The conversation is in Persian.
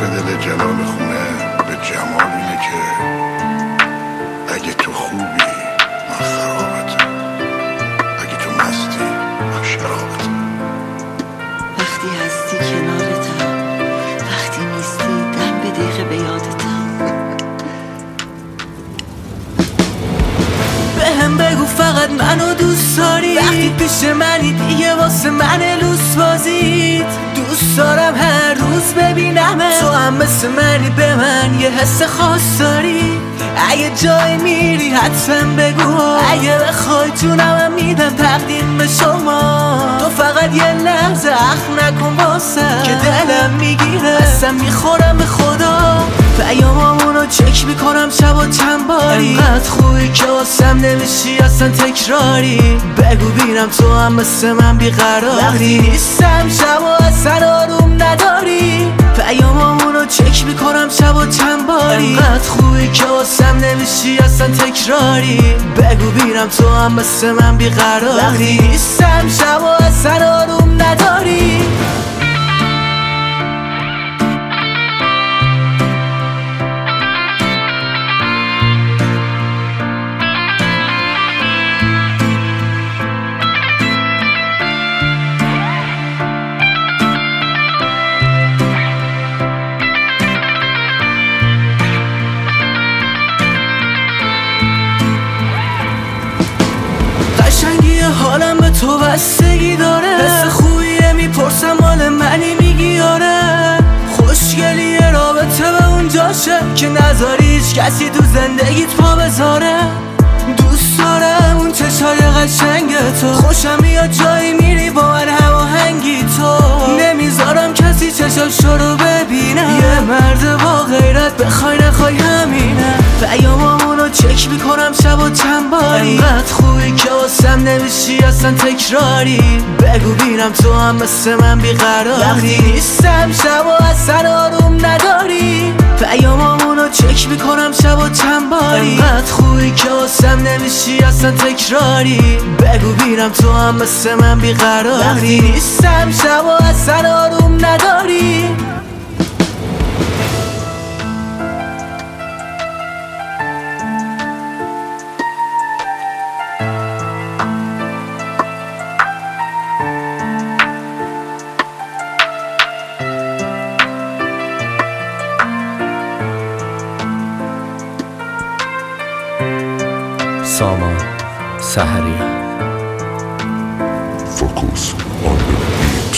لطف دل جلال خونه به جمال اینه که اگه تو خوبی من خرابتم، اگه تو مستی من شرابتم. وقتی هستی کنارتم، وقتی نیستی دم به دقیقه به یادتم. بهم بگو فقط منو دوست داری، وقتی پیش منی دیگه واسه من لوس بازید. دوست دارم هر روز ببینمت، تو هم مثل منی به من یه حس خاص داری. اگه جای میری حتما بگو، اگه بخوای جونم میدم تقدیم به شما. تو فقط یه لحظه اخم نکن واسه که دلم میگیره، قسم میخورم به خدا. پیامامونو چک میکنم شب و چند باری، انقدر خوبی که واسم نمیشی اصلا تکراری. بگو بینم تو هم مثل من بیقراری، وقتی نیستم شب و اصلا آروم نداری. پیامامونو چک میکنم شب و چند باری، انقدر خوبی که واسم نمیشی اصلا تکراری. بگو بینم تو هم مثل من بیقراری، وقتی نیستم شب و اصلا آروم نداری. قشنگی حالم به تو بستگی داره، حس خوبیه میپرسم مال منی میگی آره. خوشگلیه رابطه به اونجاشه که نذاری هیچ کسی تو زندگیت پا بذاره. دوست دارم اون چشای قشنگ تو، خوشم میاد جایی میری با من هماهنگی تو. نمیذارم کسی چشاشو رو ببینه، یه مرد با غیرت بخوای نخوای همینه. پیامامونو چک میکنم شب و چند باری، انقدر خوبی که واسم نمیشی اصلا تکراری. بگو بینم تو هم مثل من بیقراری، وقتی نیستم شب و اصلا آروم نداری. پیامامونو چک میکنم شب و چند باری، انقدر خوبی که واسم نمیشی اصلا تکراری. بگو بینم تو هم مثل من بیقراری، وقتی نیستم شب و اصلا آروم نداری. سامان سحریان. Focus on the beat.